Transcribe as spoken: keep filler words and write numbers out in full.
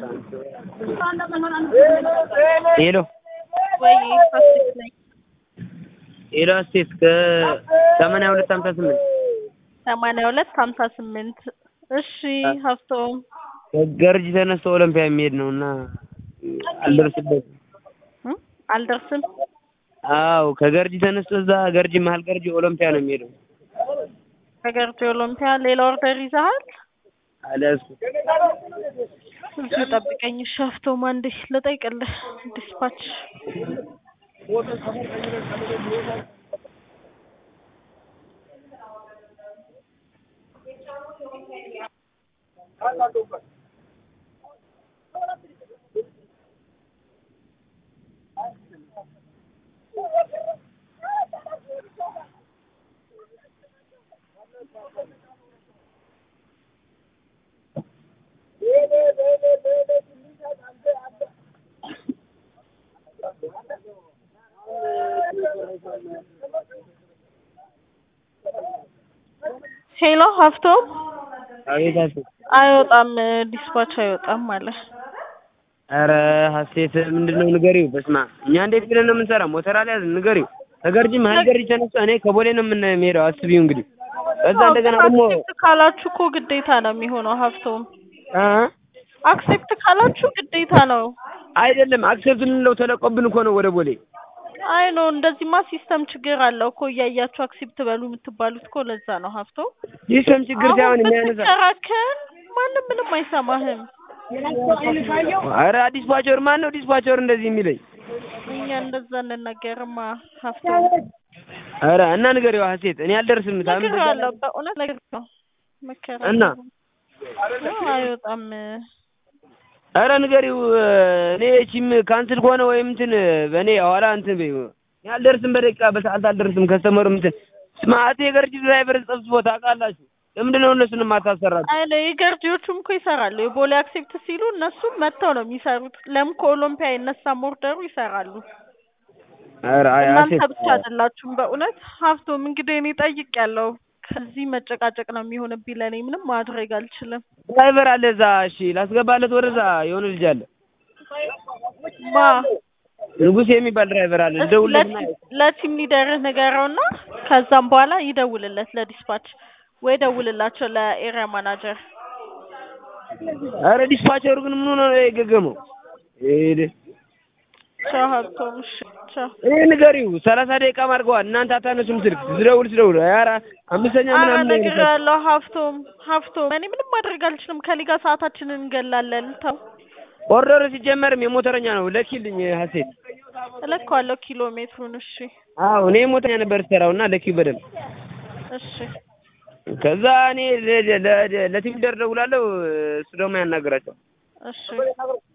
ሄሎ ወይ ሀሴት ነኝ። ሄሎ ሀሴት ከሰማንያ ሁለት ሀምሳ ስምንት ሰማንያ ሁለት ሀምሳ ስምንት እሺ ሀብቶም ገርጂ ተነስቶ ኦሎምፒያ የሚሄድ ነውና አልደርስበትም እ አልደርስም አዎ ከገርጂ ተነስቶ እዛ ገርጂ መሀል ገርጂ ኦሎምፒያ ነው የሚሄደው ከገርጂ ኦሎምፒያ ሌላ ኦርደር ይዘሃል አልያዝኩም እዚህ ጠብቀኝ እሺ ሀብቶም አንዴ ልጠይቅልህ ዲስፓች ሄሎ ሀብቶም አቤት ሀሴት አይወጣም ዲስፓች አይወጣም ማለት ኧረ ሀሴት ምንድነው ንገሪው በስመ አብ እኛ እንዴት ብለን ነው የምንሰራው ሞተር አልያዝን ንገሪው ከገርጂ መሀል ገርጂ ተነስቶ እኔ ከቦሌ ነው የምንሄደው አስቢው እንግዲህ ከዛ እንደገና ደግሞ አክሴፕት ካላችሁ እኮ ግዴታ ነው የሚሆነው ሀብቶም እ አክሴፕት ካላችሁ ግዴታ ነው አይደለም አክሴፕት ልንለው ተለቆብን እኮ ነው ወደ ቦሌ አይ ነው እንደዚህማ ሲስተም ችግር አለው እኮ እያያችሁ አክሴፕት በሉ የምትባሉት እኮ ለዛ ነው ሀብቶም ሲስተም ችግር ሳይሆን የሚያነሳ ተከራከር ማንም ምንም አይሰማህም ኧረ ዲስፓቸር ማን ነው ዲስፓቸር እንደዚህ የሚለኝ እኛ እንደዛ እንናገርማ ሀብቶም ኧረ እና ንገሪው ሀሴት እኔ አልደርስም ታምን ነግሬዋለሁ በእውነት ነግሬዋለሁ መከራ እና አይወጣም ኧረ ንገሪው እኔ እቺም ካንስል ከሆነ ወይም እንትን በእኔ ኋላ እንትን በይው እኔ አልደርስም በደቂቃ በሰዓት አልደርስም ከስተመሩም እንትን ስማቴ የገርጂ ድራይቨር ጠብስቦ ታውቃላችሁ ለምንድን ነው እነሱን የማታሰራችሁ አይ የገርጂዎቹም እኮ ይሰራሉ የቦሌ አክሴፕት ሲሉ እነሱም መጥተው ነው የሚሰሩት ለምን ከኦሎምፒያ አይነሳም ኦርደሩ ይሰራሉ ኧረ አይ እናንተ ብቻ አይደላችሁም በእውነት ሀብቶም እንግዲህ እኔ ጠይቄያለሁ ከዚህ መጨቃጨቅ ነው የሚሆንብኝ ለእኔ ምንም ማድረግ አልችልም ድራይቨር አለ እዛ እሺ ላስገባለት ወደዛ የሆነ ልጅ አለ ማ ንጉሴ የሚባል ድራይቨር አለ ልደውልለትና ለቲም ሊደርህ ንገረውና ከዛም በኋላ ይደውልለት ለዲስፓች ወይ ደውልላቸው ለኤሪያ ማናጀር ኧረ ዲስፓቸሩ ግን ምን ሆነ ነው የገገመው ሄደ ቻው ሀብቶም እሺ ቻው እኔ ንገሪው ሰላሳ ደቂቃ አድርገዋል እናንተ አታነሱም ስልክ ስደውል ስደውል ኧረ አምስተኛ ምናምን ነው ነግሬሃለሁ ሀብቶም ሀብቶም እኔ ምንም ማድረግ አልችልም ከሊጋ ሰዓታችንን እንገላለን ተው ኦርደር ሲጀመርም የሞተረኛ ነው ለኪልኝ ሀሴት እለካዋለሁ ኪሎ ሜትሩን እሺ አዎ እኔ ሞተረኛ ነበር ስራውና ለኪው በደንብ እሺ ከዛ እኔ ለቲም ደር ደውላለሁ እሱ ደግሞ ያናገራቸው እሺ